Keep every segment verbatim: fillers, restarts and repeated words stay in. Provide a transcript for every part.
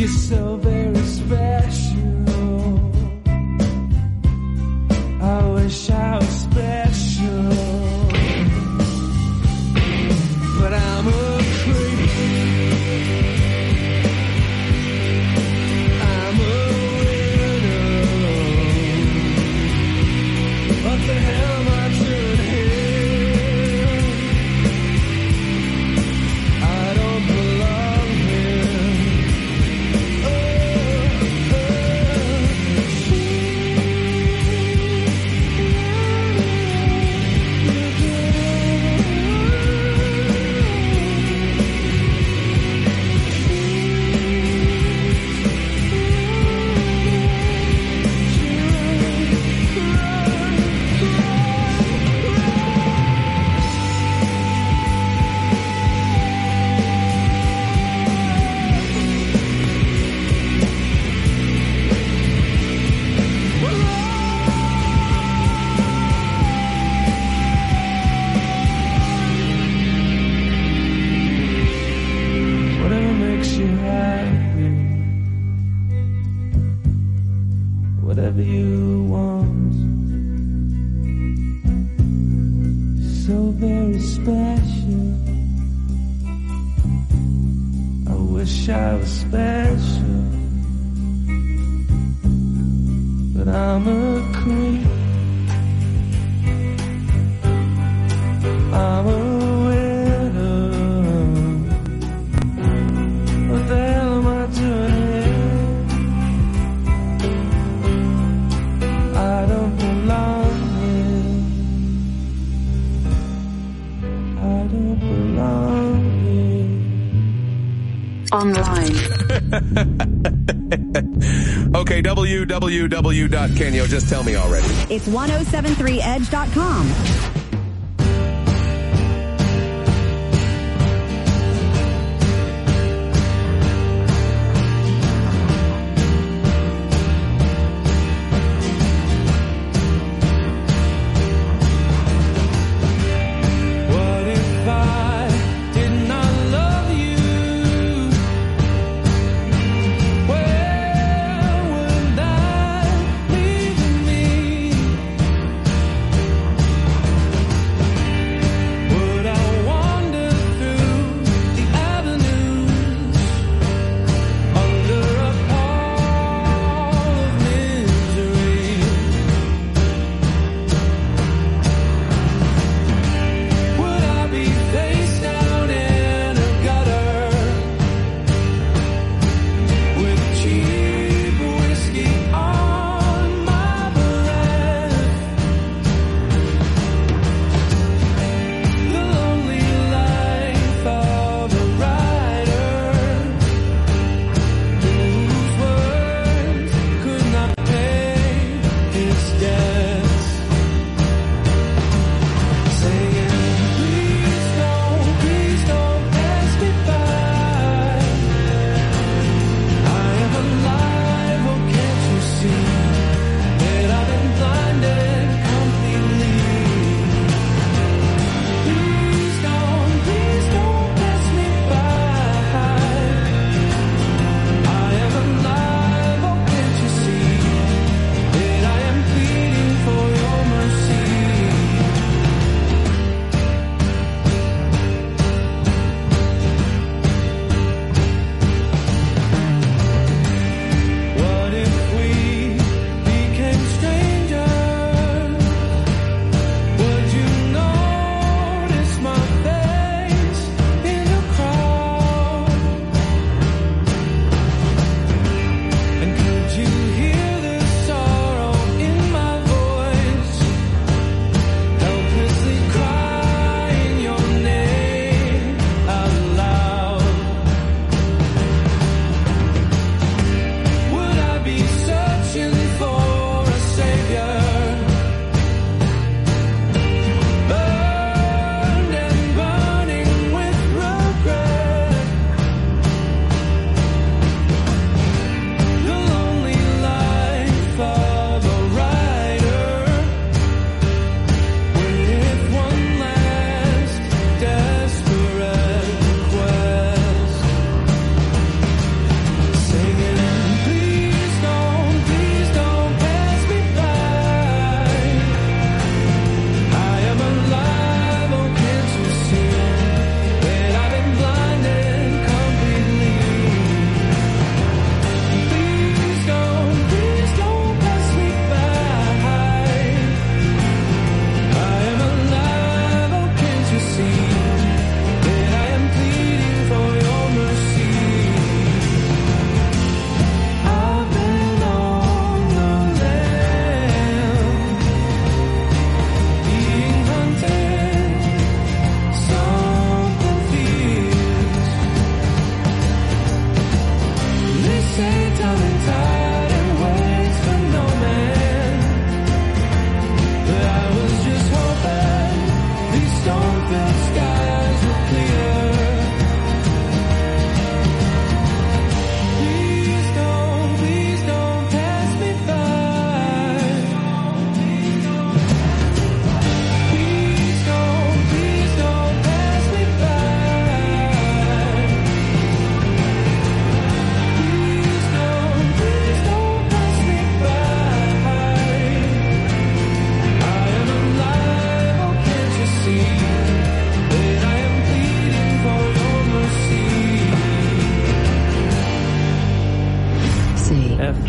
You're so very special. I wish I was special, but I'm a creep. I'm a widow. What the hell am I doing here? I don't belong here. Oh, oh, whatever makes you happy, whatever you want, so very special. I wish I was special, but I'm a creep. I'm a widow. What the hell am I doing here? I don't belong here. I don't belong here. Online. Okay, w w w dot kenyo. Just tell me already. It's ten seventy-three edge dot com. What if I did not love you? Where would I leave me?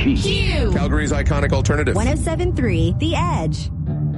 G. Q. Calgary's iconic alternative. one oh seven point three The Edge.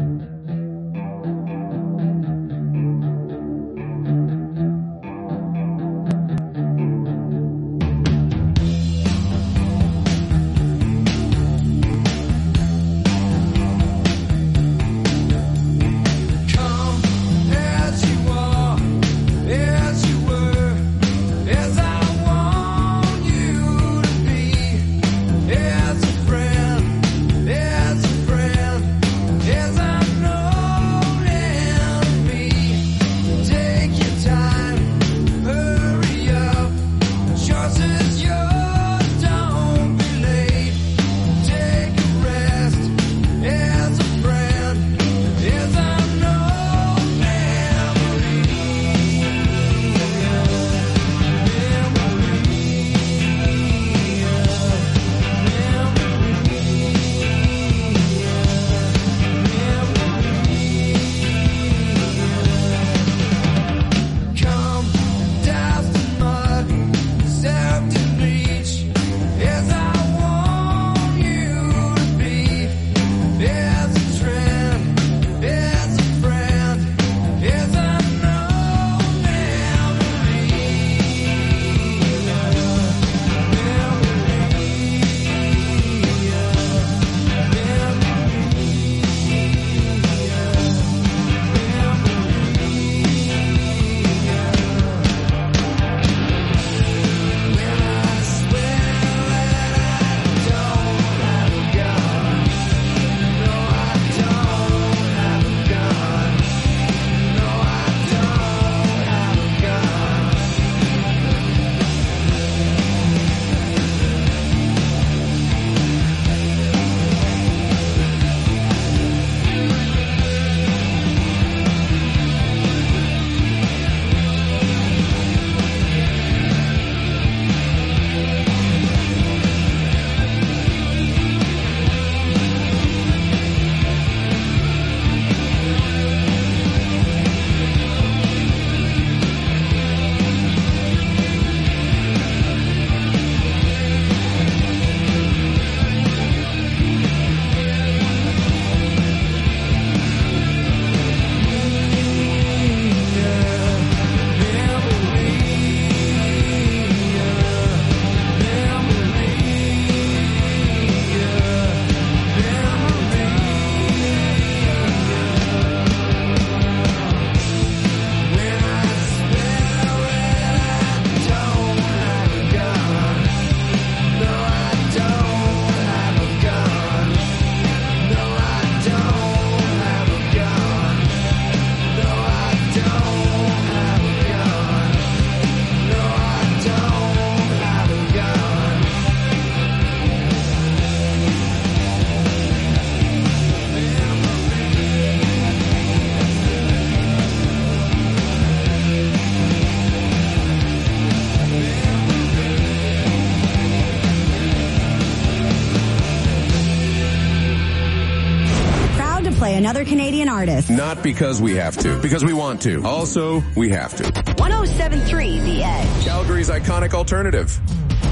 Another Canadian artist. Not because we have to, because we want to. Also, we have to. one oh seven point three The Edge. Calgary's iconic alternative.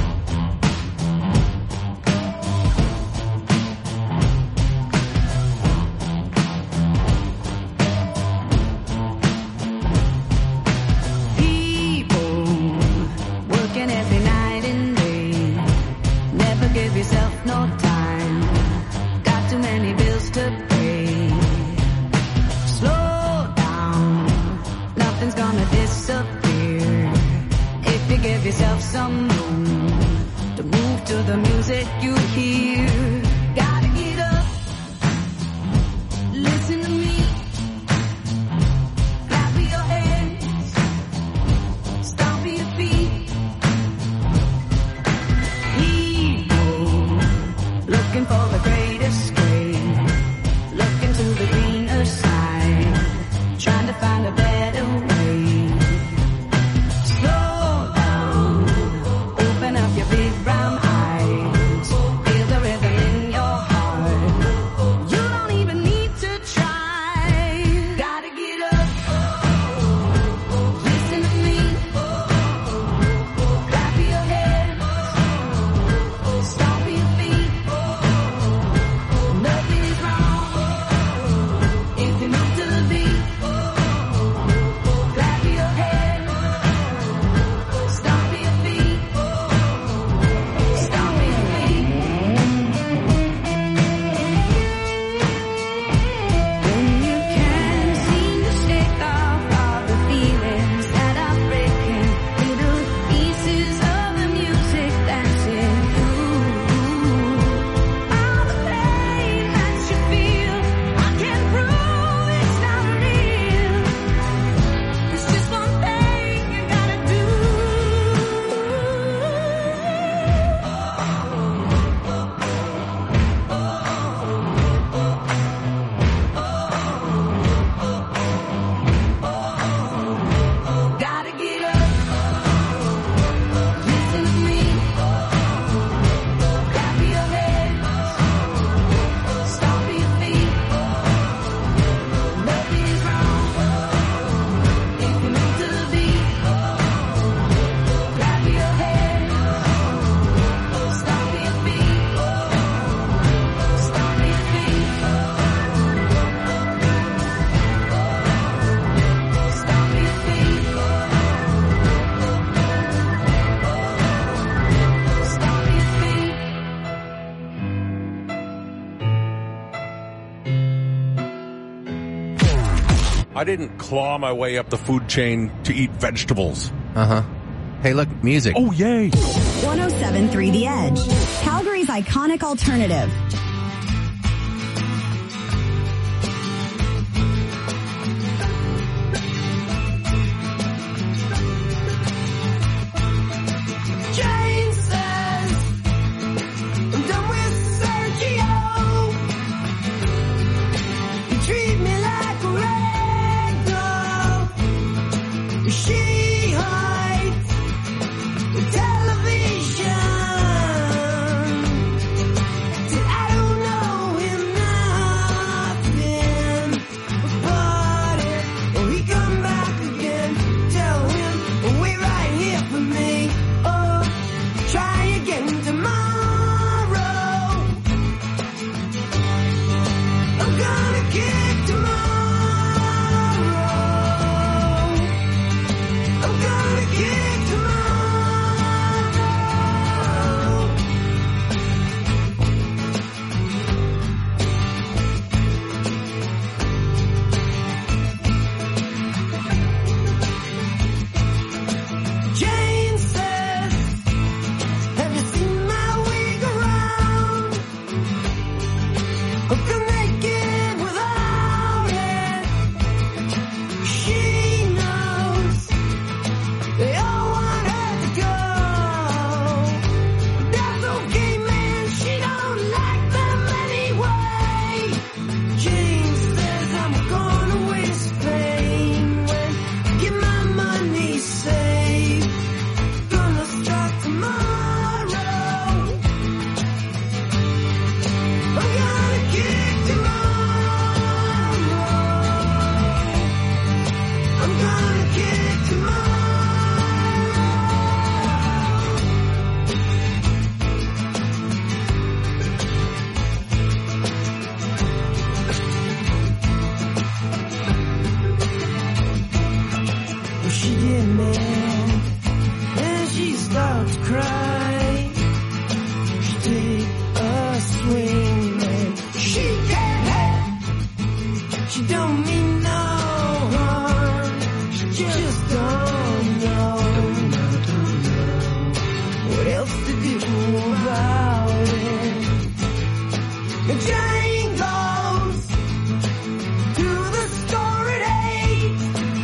People working every night and day. Never give yourself no time. Got too many bills to pay. Nothing's gonna disappear if you give yourself some room to move to the music you hear. Gotta get up, listen to me, clap your hands, stomp your feet. People looking for the great escape, looking to the greener side, trying to find a better way. Slow down, open up your big brown eyes, feel the rhythm in I didn't claw my way up the food chain to eat vegetables. Uh-huh. Hey, look, music. Oh, yay. one oh seven point three The Edge. Calgary's iconic alternative. Jane says, I'm done with Sergio. You treat me like a rag doll. She hides the television. Said I don't know him nothing about it. Oh, he come back again. Tell him, wait right here for me. Oh, try again tomorrow. I'm gonna kick tomorrow. I'm gonna kick tomorrow. Jane says, have you seen my wig around? I'm gonna make it without it. She knows they all want her to go. That's okay, man. She don't like them anyway. Jane says I'm gonna waste pain when I get my money saved. Gonna start tomorrow. I'm gonna kick tomorrow. I'm gonna kick tomorrow. Well, she get mad and she starts to cry. She take a swing and she can't help. She don't mean no harm. She just don't know what else to do about it. And Jane goes to the store at eight.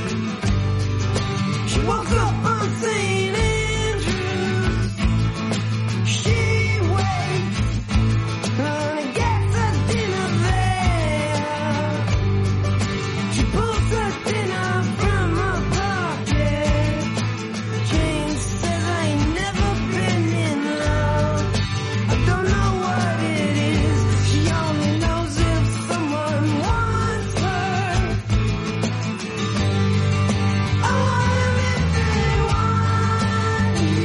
She woke up on Saint Andrews. She waits and gets her dinner there. She pulls her dinner from her pocket. Jane says I ain't never been in love. I don't know what it is. She only knows if someone wants her. I want them if they want me.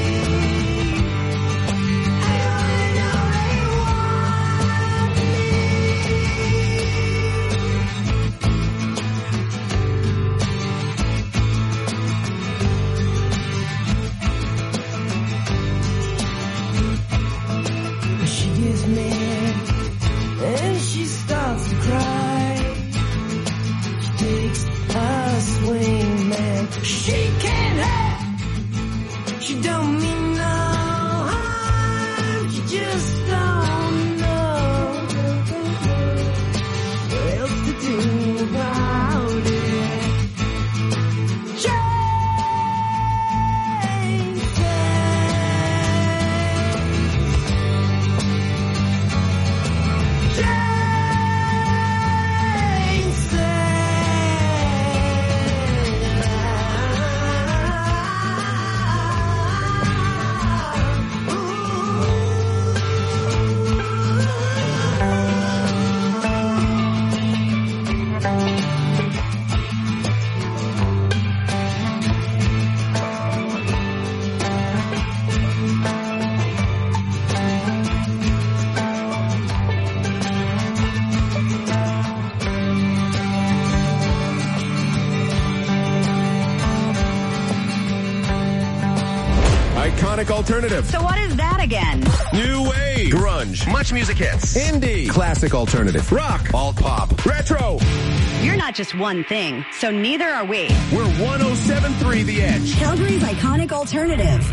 I only know they want me. She gets mad and she starts to cry. She takes a swing, man. She can't help. She don't mean no harm. She just don't know what else to do about it. Jane says, Jane says, iconic alternative. So what is that again? New wave. Grunge. Much music hits. Indie. Classic alternative. Rock. Alt pop. Retro. You're not just one thing, so neither are we. We're one oh seven point three The Edge. Calgary's iconic alternative.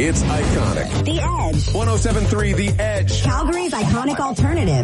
It's iconic. The Edge. one oh seven point three The Edge. Calgary's iconic alternative.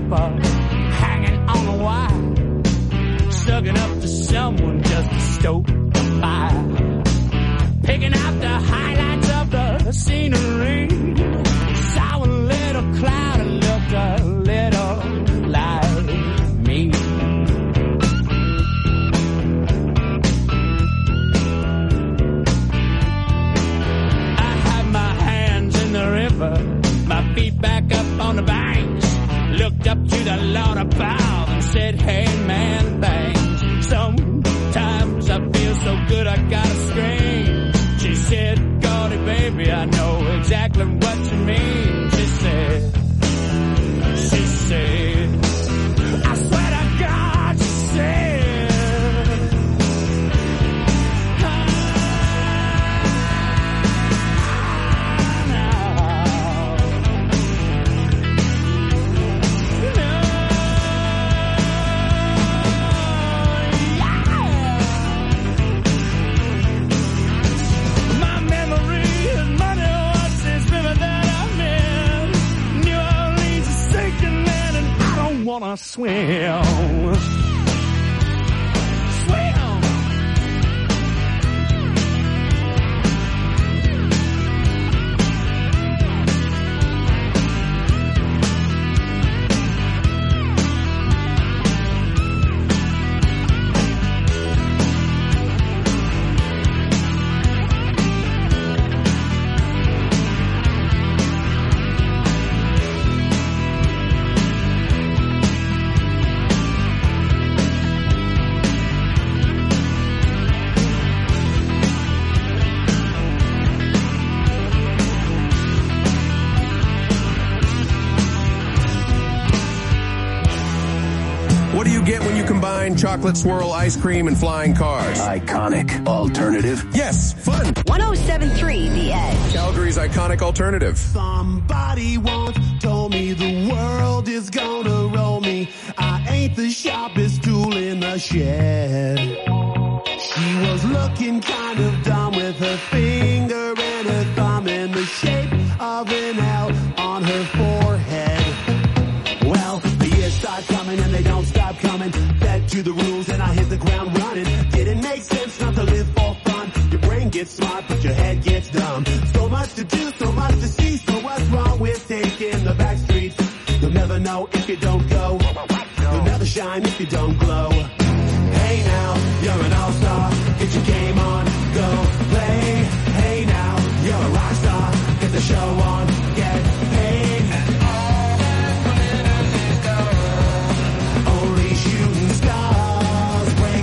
river, hanging on a wire, sucking up to someone just to stoke the fire, picking out the highlights of the scenery. Saw a little cloud and looked a little like me. I had my hands in the river, my feet back up on the banks, looked up to the Lord above and said, hey man, thanks. Sometimes I feel so good I gotta scream. She said, Gordy baby, I know exactly what you mean. She said, she said, I swear to God, she said, wanna swim. Swim. Chocolate swirl, ice cream, and flying cars. Iconic alternative. Yes, fun. one oh seven point three The Edge. Calgary's iconic alternative. Somebody once told me the world is gonna roll me. I ain't the sharpest tool in the shed. She was looking kind of dumb with her finger and her thumb in the shape of an L on her forehead. Well, the years start coming and they don't stop coming. Fed to the rules and I hit the ground running. Didn't make sense not to live for fun. Your brain gets smart but your head gets dumb. So much to do, so much to see. So what's wrong with taking the back streets? You'll never know if you don't go. You'll never shine if you don't glow. Hey now, you're an all-star. Get your game on, go play. Hey now, you're a rock star. Get the show on, get paid. Only shooting stars break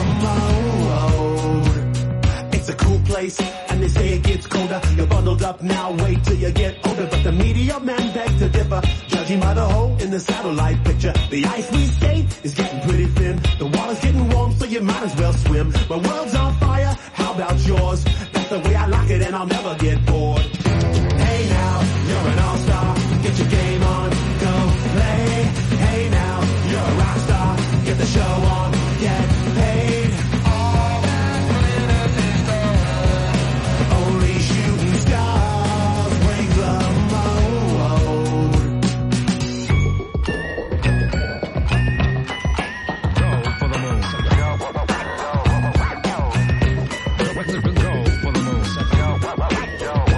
the mold. It's a cool place, and they say it gets colder. You're bundled up now, wait till you get older. But the media man begs to differ, judging by the hole in the satellite picture. The ice we skate is getting pretty thin. The water's getting warm, so you might as well swim. My world's on fire, how about yours? That's the way I like it, and I'll never get bored. Hey now, you're an all-star. Get your game on, go play. Hey now, you're a rock star. Get the show on, get paid. All that glitters is gold. Only shooting stars break the mold. Go for the moon. Go for the moon. Go for the moon.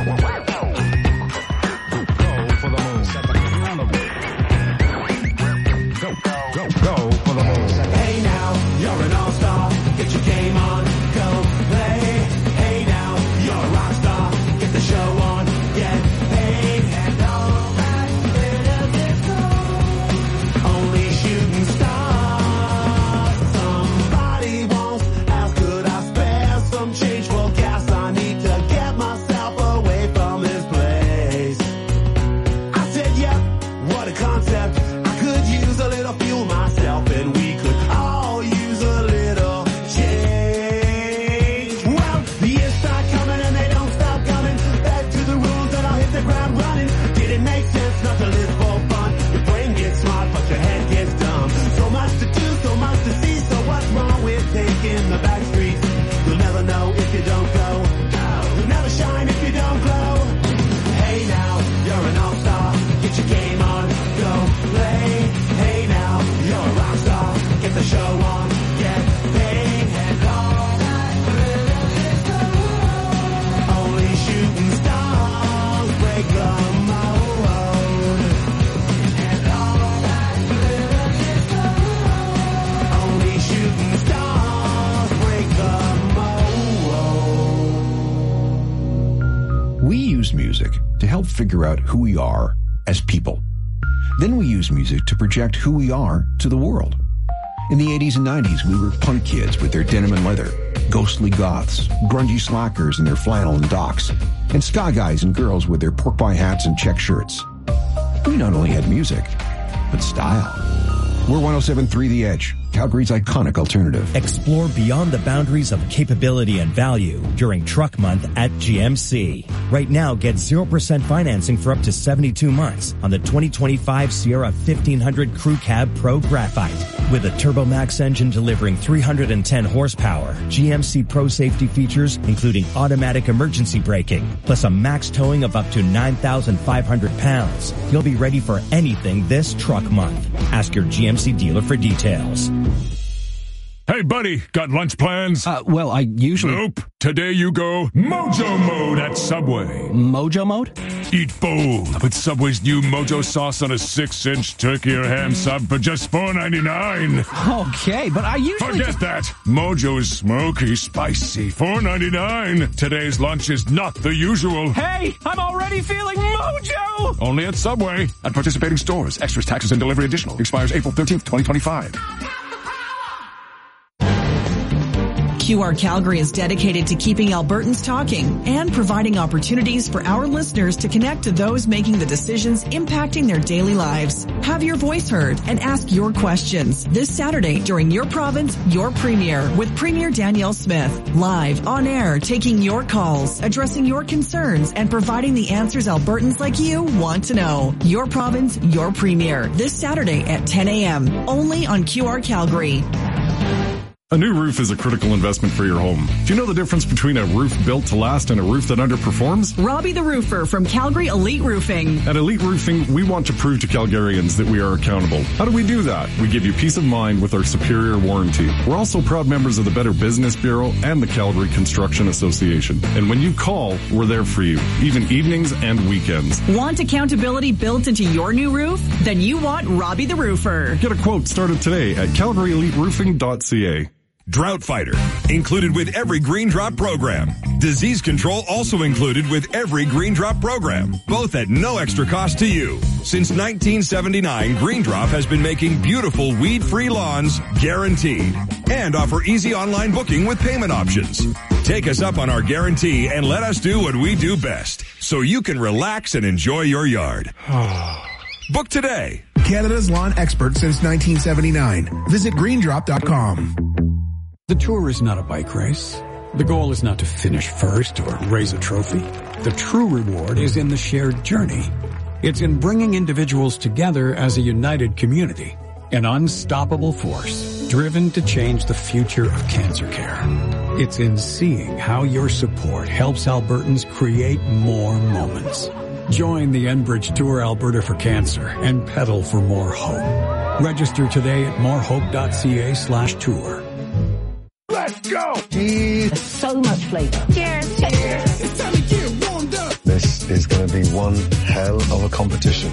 figure out who we are as people. Then we use music to project who we are to the world. In the eighties and nineties, we were punk kids with their denim and leather, ghostly goths, grungy slackers in their flannel and docks, and ska guys and girls with their pork pie hats and check shirts. We not only had music, but style. We're one oh seven point three The Edge, Calgary's iconic alternative. Explore beyond the boundaries of capability and value during Truck Month at G M C. Right now, get zero percent financing for up to seventy-two months on the twenty twenty-five Sierra fifteen hundred Crew Cab Pro Graphite. With a TurboMax engine delivering three hundred ten horsepower, G M C Pro safety features including automatic emergency braking, plus a max towing of up to nine thousand five hundred pounds. You'll be ready for anything this Truck Month. Ask your G M C dealer for details. Hey, buddy, got lunch plans? Uh, well, I usually... Nope. Today you go Mojo Mode at Subway. Mojo Mode? Eat bold with Subway's new Mojo sauce on a six-inch turkey or ham sub for just four ninety-nine. Okay, but I usually... Forget that. Mojo's smoky, spicy, four ninety-nine. Today's lunch is not the usual. Hey, I'm already feeling Mojo! Only at Subway. At participating stores. Extras, taxes, and delivery additional. Expires April thirteenth, twenty twenty-five. Q R Calgary is dedicated to keeping Albertans talking and providing opportunities for our listeners to connect to those making the decisions impacting their daily lives. Have your voice heard and ask your questions this Saturday during Your Province, Your Premier with Premier Danielle Smith. Live, on air, taking your calls, addressing your concerns, and providing the answers Albertans like you want to know. Your Province, Your Premier this Saturday at ten a.m. only on Q R Calgary. A new roof is a critical investment for your home. Do you know the difference between a roof built to last and a roof that underperforms? Robbie the Roofer from Calgary Elite Roofing. At Elite Roofing, we want to prove to Calgarians that we are accountable. How do we do that? We give you peace of mind with our superior warranty. We're also proud members of the Better Business Bureau and the Calgary Construction Association. And when you call, we're there for you, even evenings and weekends. Want accountability built into your new roof? Then you want Robbie the Roofer. Get a quote started today at calgary elite roofing dot c a. Drought Fighter, included with every Green Drop program. Disease control also included with every Green Drop program, both at no extra cost to you. Since nineteen seventy-nine, Green Drop has been making beautiful weed-free lawns guaranteed and offer easy online booking with payment options. Take us up on our guarantee and let us do what we do best so you can relax and enjoy your yard. Book today. Canada's lawn expert since nineteen seventy-nine. Visit green drop dot com. The tour is not a bike race. The goal is not to finish first or raise a trophy. The true reward is in the shared journey. It's in bringing individuals together as a united community, an unstoppable force driven to change the future of cancer care. It's in seeing how your support helps Albertans create more moments. Join the Enbridge Tour Alberta for Cancer and pedal for more hope. Register today at morehope.ca slash tour. Let's go! Cheers. So much flavor. Cheers. Cheers. It's time to get warmed up. This is going to be one hell of a competition.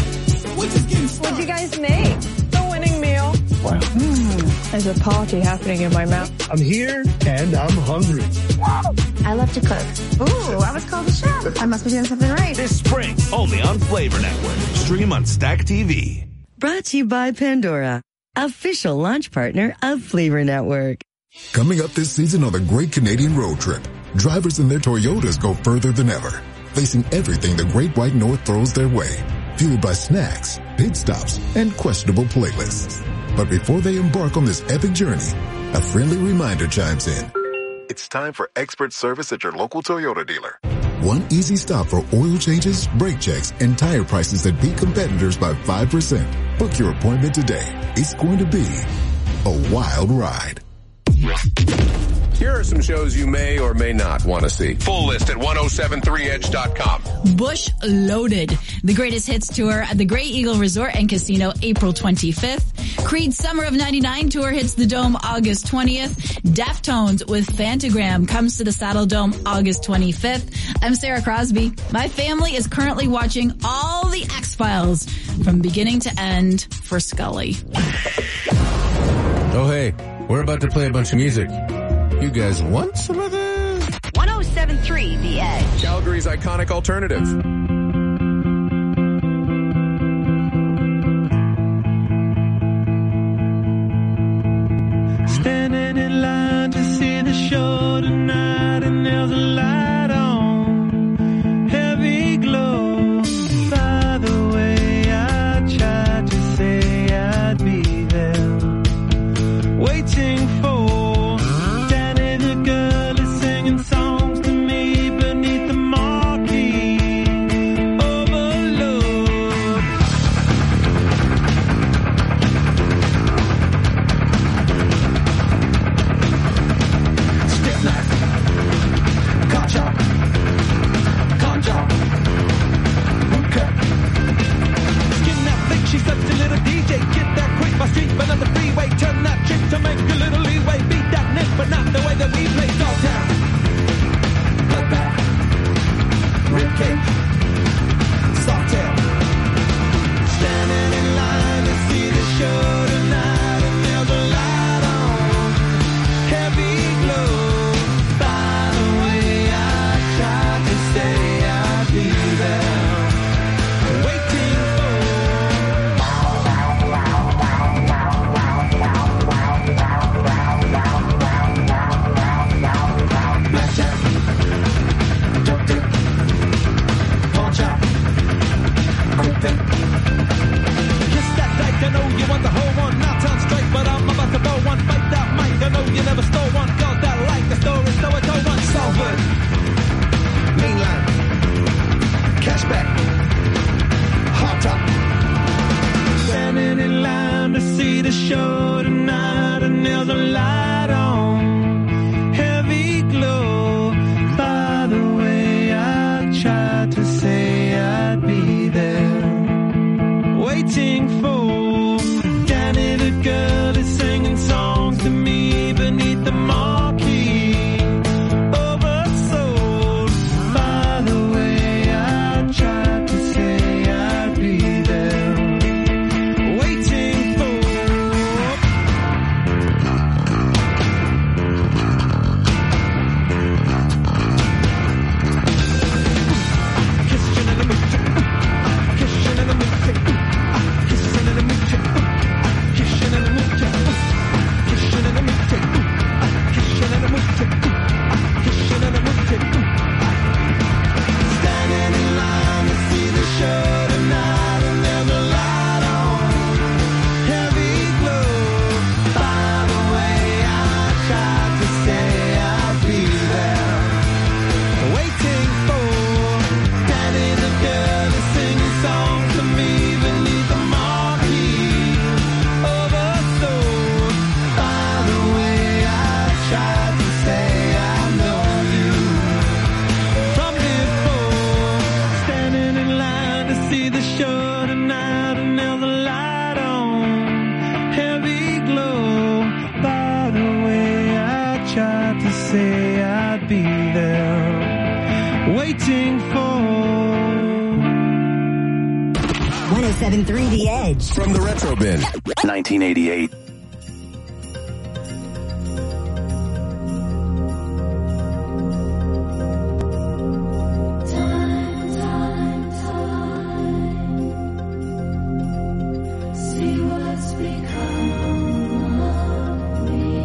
What'd you guys make? The winning meal. Wow. Mm, there's a party happening in my mouth. I'm here and I'm hungry. Whoa. I love to cook. Ooh, I was called a chef. I must be doing something right. This spring, only on Flavor Network. Stream on Stack T V. Brought to you by Pandora, official launch partner of Flavor Network. Coming up this season on the Great Canadian Road Trip, drivers in their Toyotas go further than ever, facing everything the Great White North throws their way, fueled by snacks, pit stops, and questionable playlists. But before they embark on this epic journey, a friendly reminder chimes in. It's time for expert service at your local Toyota dealer. One easy stop for oil changes, brake checks, and tire prices that beat competitors by five percent. Book your appointment today. It's going to be a wild ride. Here are some shows you may or may not want to see. Full list at ten seventy-three edge dot com. Bush Loaded, the greatest hits tour at the Grey Eagle Resort and Casino, April twenty-fifth. Creed's Summer of ninety-nine tour hits the Dome August twentieth. Deftones with Fantagram comes to the Saddle Dome August twenty-fifth. I'm Sarah Crosby. My family is currently watching all the X-Files from beginning to end for Scully. Oh, hey, we're about to play a bunch of music. You guys want some of this? ten seventy-three The Edge. Calgary's iconic alternative. see the show tonight and there's a light on, heavy glow. By the way, I tried to say I'd be there, waiting for Danny the girl is singing songs to me beneath the marquee. Overload. Stick knife, cut chop, con chop, root cut. Skin that thick, she's such a little D J. Get that quick, my street, but on the freeway. Turn that trick to make a little leeway. Beat that nick, but not the way that we play. Dogtown, bloodbath, ribcage, sawtail. Standing in line to see the show tonight, and there's a light on, heavy glow. By the way, I tried to say I'd be there, waiting for. Blackjack, duck dick, pawn chop, quick pick. Kiss that dyke, I know you want the whole one. Now turn straight, but I'm about to blow one. Fight that mic, I know you never stole one. Girls that like the story, so I told one. Salford, mainline, cashback, hot top. Standing in line to see the show tonight, and there's a light on, heavy glow. By the way, I tried to say I'd be there, waiting for Danny the girl is singing songs to me beneath the marquee. Oversold. By the way, I tried to say I'd be there, waiting for. Kissing in the mood, kissing in the mood, kissing in the mood, kissing in the mood, kissing in the mood, kissing in the mood, kissing in the mood. Standing in line to see the show tonight, and there's a light on, heavy glow. By the way, I tried to say I'd be there, waiting for Danny the girl is singing songs to me beneath the marquee. Oversold. By the way, I tried to say I know you from before. Standing in line to see the show tonight, and there's a light on, heavy glow. By the way, I tried to say I'd be there, waiting for. one oh seven point three The Edge. From the Retro Bin. nineteen eighty-eight. See what's become of me.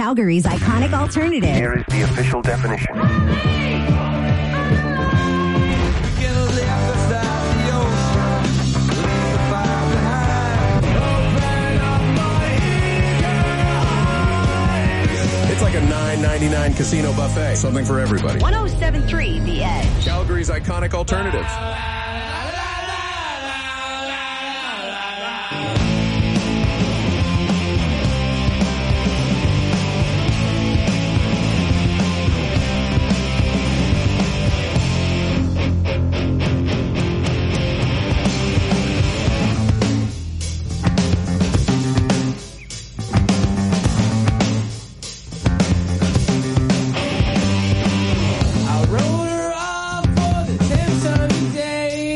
Calgary's iconic alternative. Here is the official definition. It's like a nine ninety-nine casino buffet. Something for everybody. one oh seven point three The Edge. Calgary's iconic alternative. I wrote her off for the tenth time today.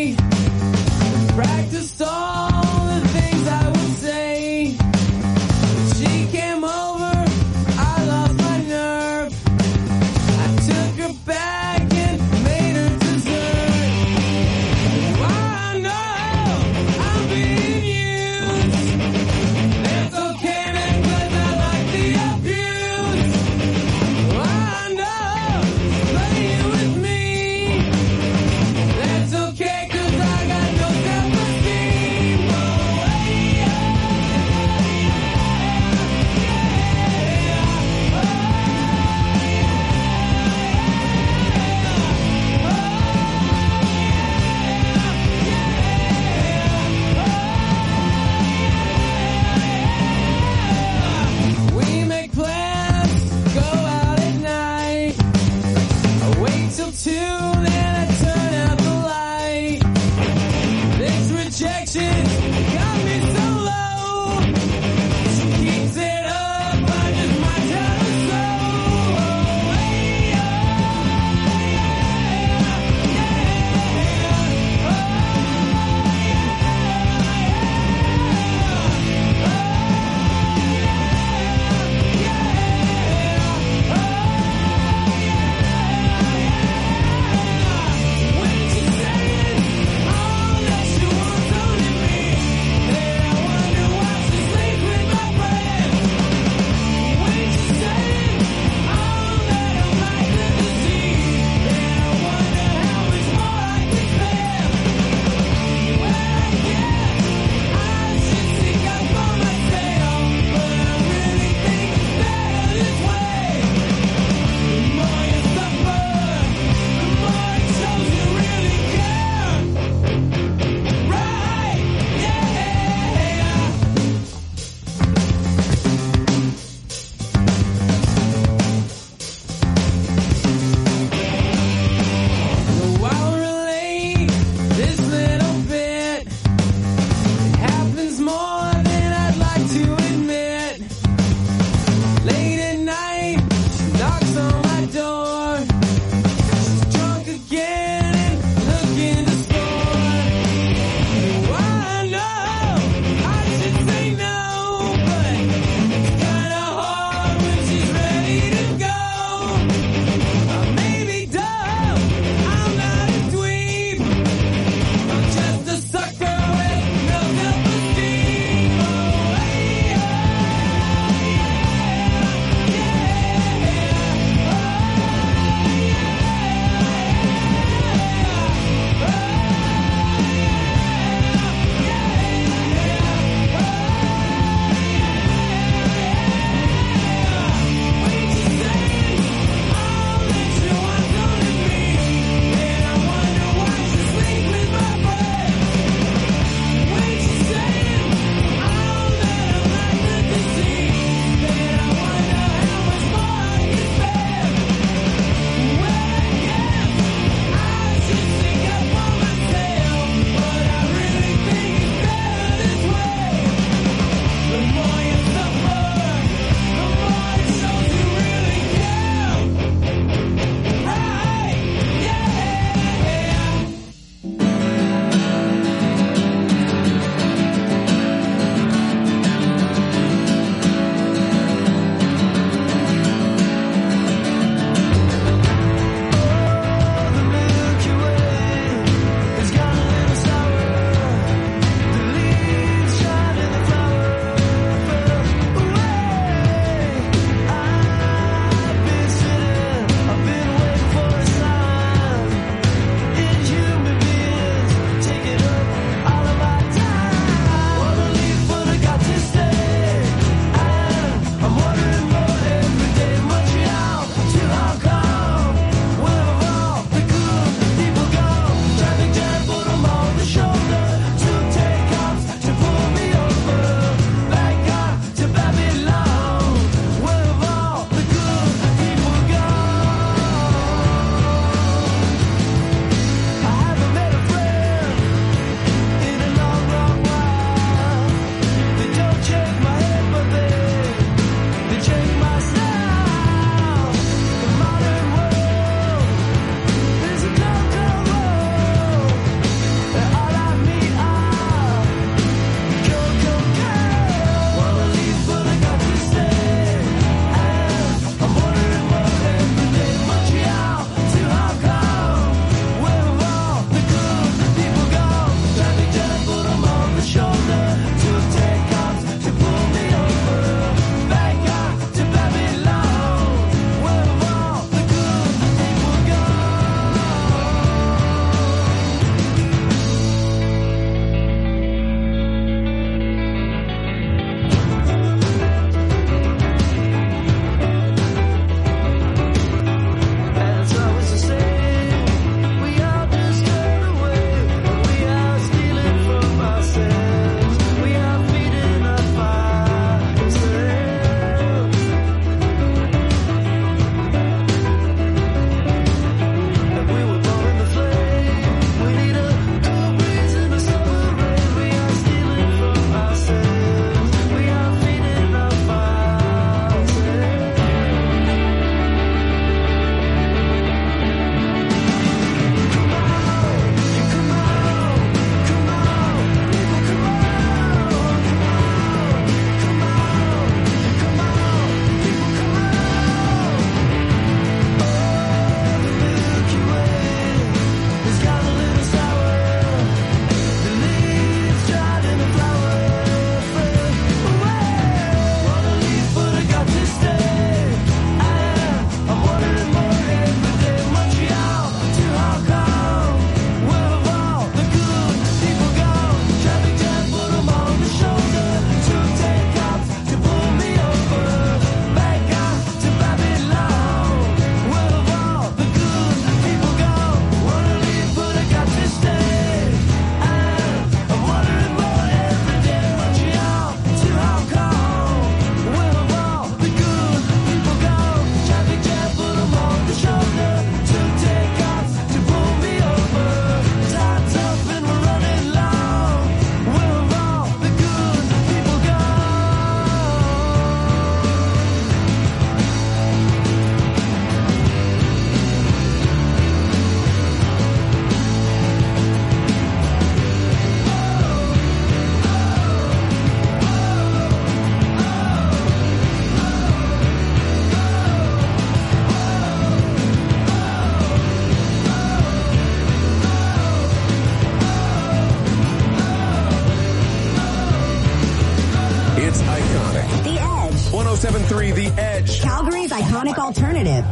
seven point three The Edge. Calgary's iconic alternative.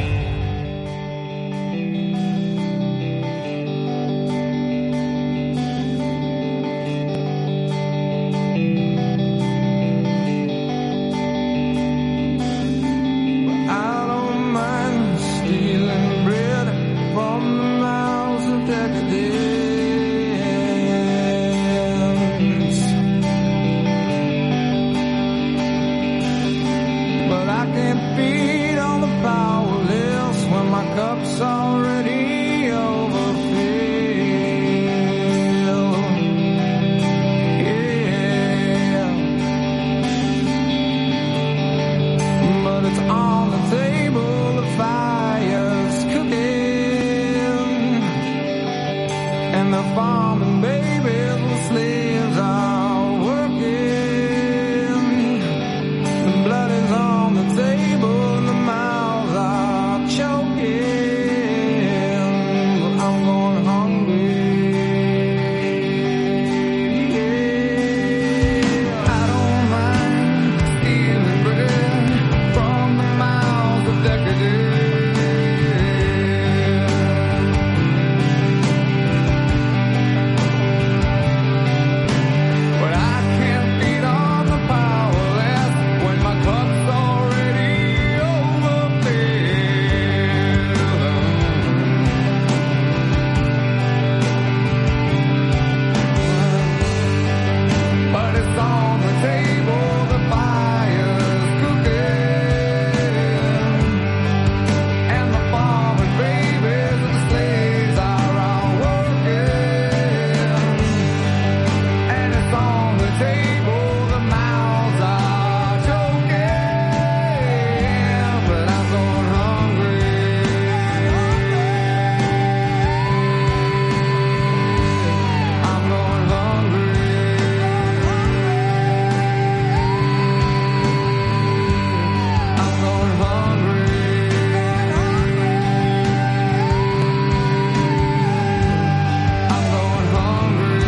I don't mind stealing bread from the mouths of decadence, but I can't feed all the powerless when my cup's already overfilled. Yeah, but it's on the table, the fire's cooking, and the farming babies and slaves are working. The blood is on the table and the mouths are choking. I'm going hungry. I don't mind stealing bread from the mouths of decadence, but I can't feed on the powerless when my cup's already overfilled. But it's on the table, the fire's cooking, and the farming babies and the slaves are all working. And it's on the table, the mouths are choking, but I'm going hungry. I'm going hungry. I'm going hungry. I'm going hungry.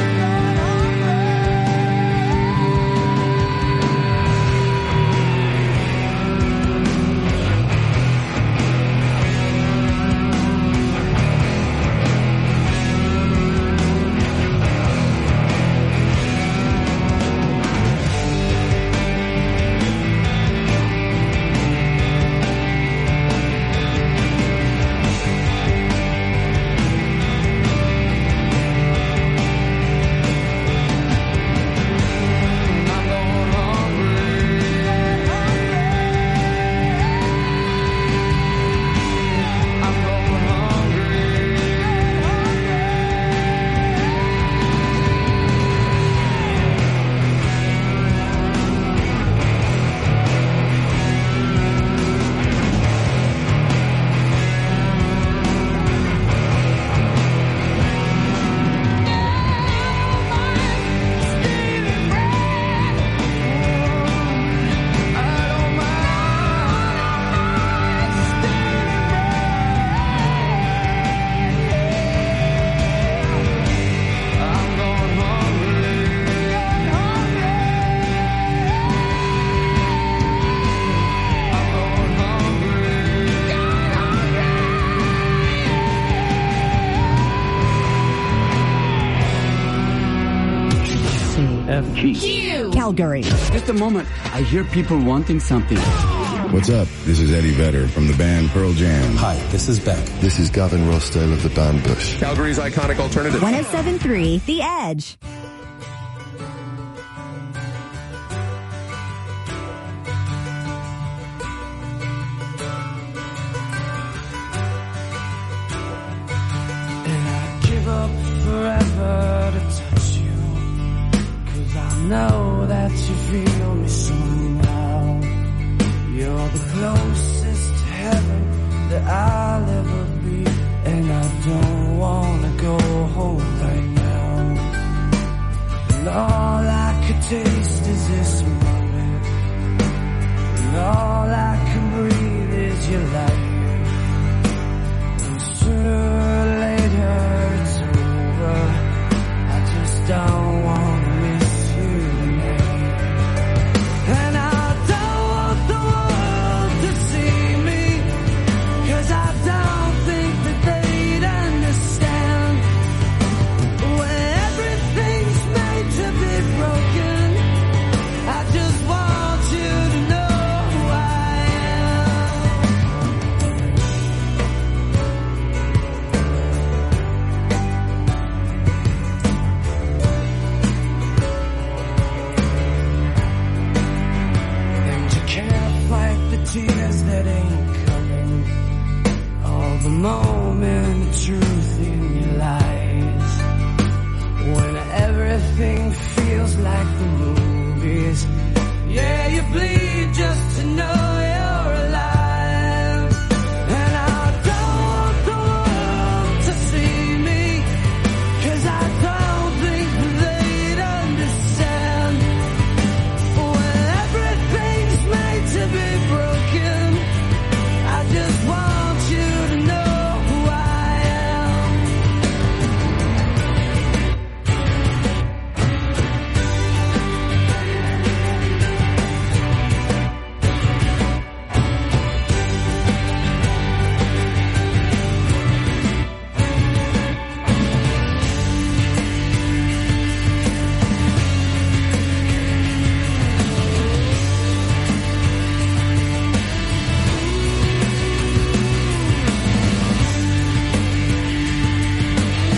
F G. Q. Calgary. Just a moment. I hear people wanting something. What's up? This is Eddie Vedder from the band Pearl Jam. Hi, this is Beck. This is Gavin Rossdale of the band Bush. Calgary's iconic alternative. one oh seven point three The Edge. And I'd give up forever to touch you, 'cause I know that you feel me somehow. You're the closest to heaven that I'll ever